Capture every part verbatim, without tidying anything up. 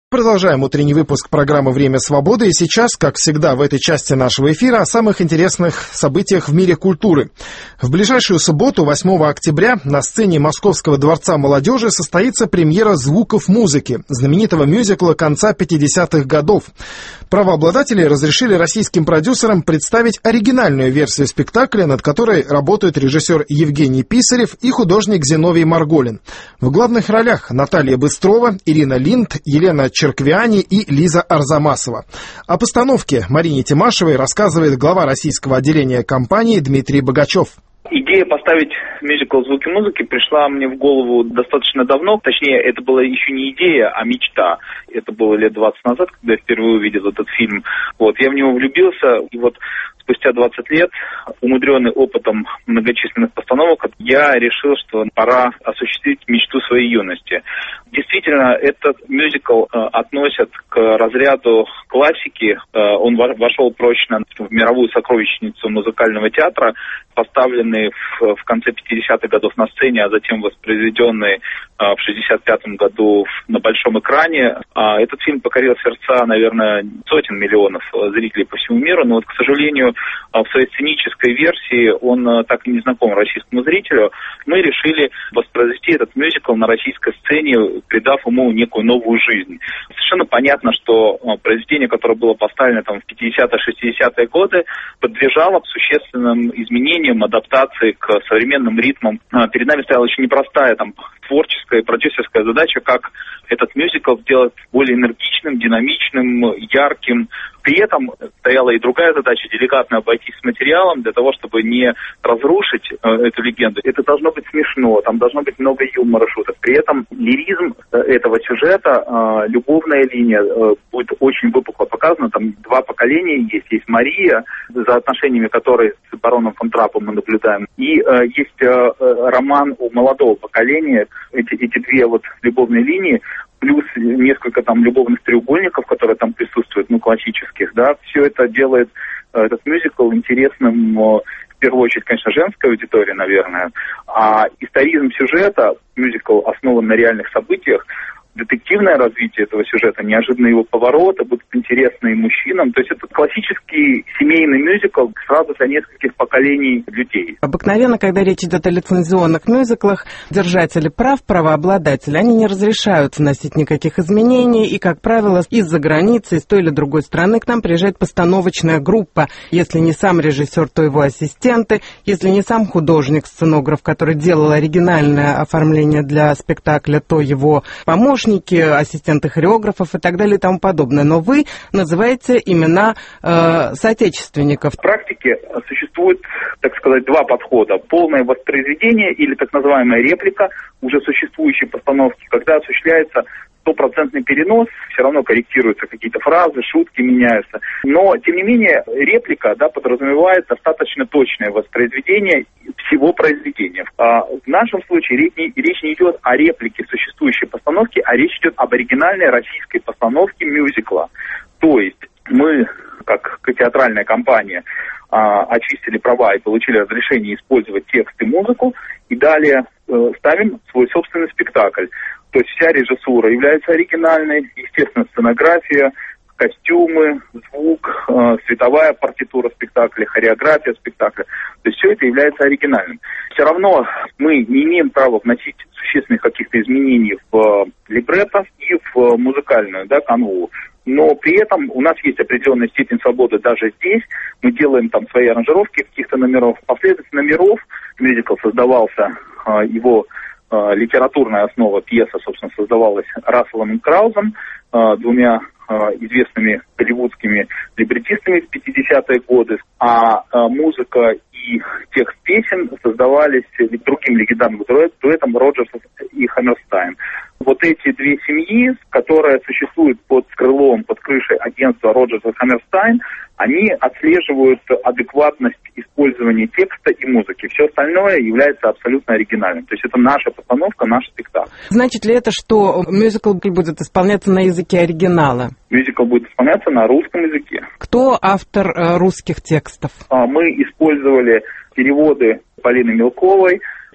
Продолжаем утренний выпуск программы «Время свободы». И сейчас, как всегда, в этой части нашего эфира о самых интересных событиях в мире культуры. В ближайшую субботу, восьмого октября, на сцене Московского дворца молодежи состоится премьера «Звуков музыки», знаменитого мюзикла конца пятидесятых годов. Правообладатели разрешили российским продюсерам представить оригинальную версию спектакля, над которой работают режиссер Евгений Писарев и художник Зиновий Марголин. В главных ролях Наталья Быстрова, Ирина Линд, Елена Черквиани и Лиза Арзамасова. О постановке Марине Тимашевой рассказывает глава российского отделения компании Дмитрий Богачев. Идея поставить мюзикл «Звуки музыки» пришла мне в голову достаточно давно. Точнее, это была еще не идея, а мечта. Это было лет двадцать назад, когда я впервые увидел этот фильм. Вот, я в него влюбился, и вот спустя двадцать лет, умудренный опытом многочисленных постановок, я решил, что пора осуществить мечту своей юности. Действительно, этот мюзикл э, относят к разряду классики. Э, он вошел прочно в мировую сокровищницу музыкального театра, поставленный в, в конце пятидесятых годов на сцене, а затем воспроизведенный э, в шестьдесят пятом году на большом экране. А этот фильм покорил сердца, наверное, сотен миллионов зрителей по всему миру, но вот, к сожалению, в своей сценической версии он так и не знаком российскому зрителю. Мы решили воспроизвести этот мюзикл на российской сцене, придав ему некую новую жизнь. Совершенно понятно, что произведение, которое было поставлено там в пятидесятые-шестидесятые годы, подлежало существенным изменениям, адаптации к современным ритмам. Перед нами стояла очень непростая там творческая и продюсерская задача, как этот мюзикл сделать более энергичным, динамичным, ярким. При этом стояла и другая задача — деликатно обойтись с материалом для того, чтобы не разрушить э, эту легенду. Это должно быть смешно, там должно быть много юмора, шуток. При этом лиризм этого сюжета, э, любовная линия э, будет очень выпукло показана. Там два поколения есть. Есть Мария, за отношениями которой с бароном фон Траппом мы наблюдаем. И э, есть э, роман у молодого поколения. Эти, эти две вот любовные линии, плюс несколько там любовных треугольников, которые там присутствуют, ну, классических, да, все это делает э, этот мюзикл интересным, э, в первую очередь, конечно, женской аудитории, наверное, а историзм сюжета, мюзикл основан на реальных событиях, детективное развитие этого сюжета, неожиданные его повороты будут интересны и мужчинам. То есть это классический семейный мюзикл сразу для нескольких поколений людей. Обыкновенно, когда речь идет о лицензионных мюзиклах, держатели прав, правообладатели, они не разрешают вносить никаких изменений, и, как правило, из-за границы, из той или другой страны к нам приезжает постановочная группа. Если не сам режиссер, то его ассистенты, если не сам художник, сценограф, который делал оригинальное оформление для спектакля, то его помощник, ассистенты хореографов и так далее и тому подобное. Но вы называете имена э, соотечественников. В практике существует, так сказать, два подхода. Полное воспроизведение или так называемая реплика уже существующей постановки, когда осуществляется стопроцентный перенос, все равно корректируются какие-то фразы, шутки меняются. Но, тем не менее, реплика, да, подразумевает достаточно точное воспроизведение всего произведения. А в нашем случае речь не, речь не идет о реплике существующей постановки, а речь идет об оригинальной российской постановке мюзикла. То есть мы, как театральная компания, а, очистили права и получили разрешение использовать текст и музыку, и далее э, ставим свой собственный спектакль. То есть вся режиссура является оригинальной, естественно, сценография, костюмы, звук, э, световая партитура спектакля, хореография спектакля. То есть все это является оригинальным. Все равно мы не имеем права вносить существенных каких-то изменений в либретто и в музыкальную, да, канву. Но при этом у нас есть определенная степень свободы даже здесь. Мы делаем там свои аранжировки каких-то номеров. Последовательность номеров мюзикл создавался, э, его э, литературная основа, пьеса, собственно, создавалась Расселом и Краузом, э, двумя э, известными голливудскими либретистами в пятидесятые годы. А э, музыка и текст песен создавались другим легендарным дуэтом Роджерс и Хаммерстайн. Вот эти две семьи, которые существуют под крылом, под крышей агентства Роджерс и Хаммерстайн, они отслеживают адекватность использования текста и музыки. Все остальное является абсолютно оригинальным. То есть это наша постановка, наш спектакль. Значит ли это, что мюзикл будет исполняться на языке оригинала? Мюзикл будет исполняться на русском языке. Кто автор э, русских текстов? Мы использовали переводы Полины Мелковой,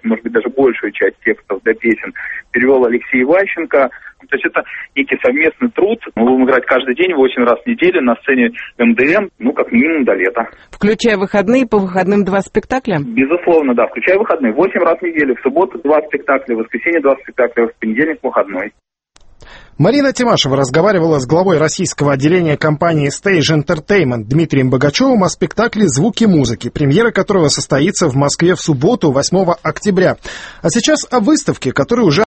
может быть, даже большую часть текстов для песен перевел Алексей Иващенко. То есть это некий совместный труд. Мы будем играть каждый день, восемь раз в неделю на сцене эм дэ эм, ну, как минимум до лета. Включая выходные, по выходным два спектакля? Безусловно, да, включая выходные. восемь раз в неделю, в субботу два спектакля, в воскресенье два спектакля, в понедельник выходной. Марина Тимашева разговаривала с главой российского отделения компании Stage Entertainment Дмитрием Богачевым о спектакле «Звуки музыки», премьера которого состоится в Москве в субботу, восьмого октября. А сейчас о выставке, которая уже